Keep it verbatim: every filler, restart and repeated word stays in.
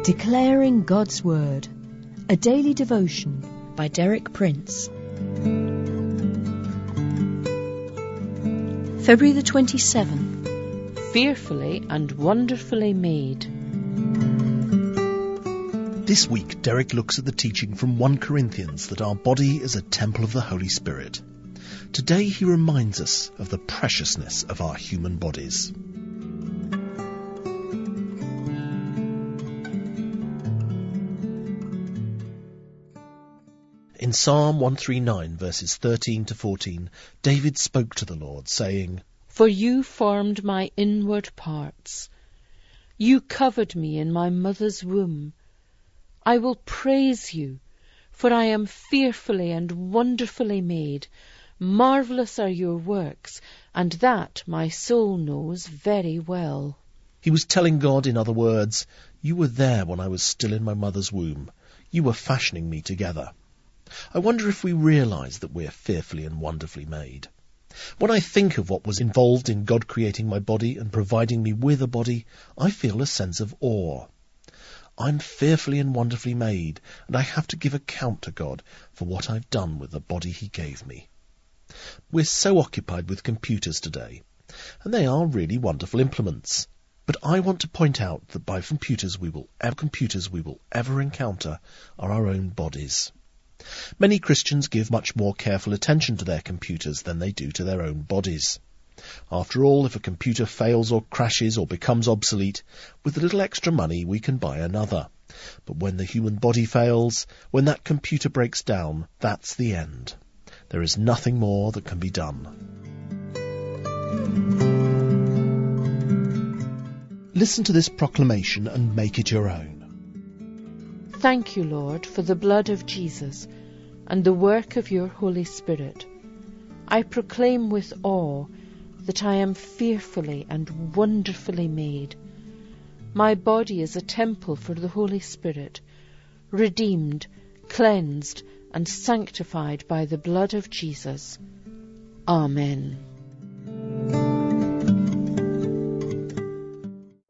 Declaring God's Word, a daily devotion by Derek Prince. February the twenty-seventh. Fearfully and wonderfully made. This week, Derek looks at the teaching from First Corinthians that our body is a temple of the Holy Spirit. Today he reminds us of the preciousness of our human bodies. In Psalm one thirty-nine, verses thirteen to fourteen, David spoke to the Lord, saying, For you formed my inward parts. You covered me in my mother's womb. I will praise you, for I am fearfully and wonderfully made. Marvellous are your works, and that my soul knows very well. He was telling God, in other words, you were there when I was still in my mother's womb. You were fashioning me together. I wonder if we realise that we're fearfully and wonderfully made. When I think of what was involved in God creating my body and providing me with a body, I feel a sense of awe. I'm fearfully and wonderfully made, and I have to give account to God for what I've done with the body he gave me. We're so occupied with computers today, and they are really wonderful implements. But I want to point out that by computers we will ever, computers we will ever encounter are our own bodies. Many Christians give much more careful attention to their computers than they do to their own bodies. After all, if a computer fails or crashes or becomes obsolete, with a little extra money we can buy another. But when the human body fails, when that computer breaks down, that's the end. There is nothing more that can be done. Listen to this proclamation and make it your own. Thank you, Lord, for the blood of Jesus and the work of your Holy Spirit. I proclaim with awe that I am fearfully and wonderfully made. My body is a temple for the Holy Spirit, redeemed, cleansed, and sanctified by the blood of Jesus. Amen.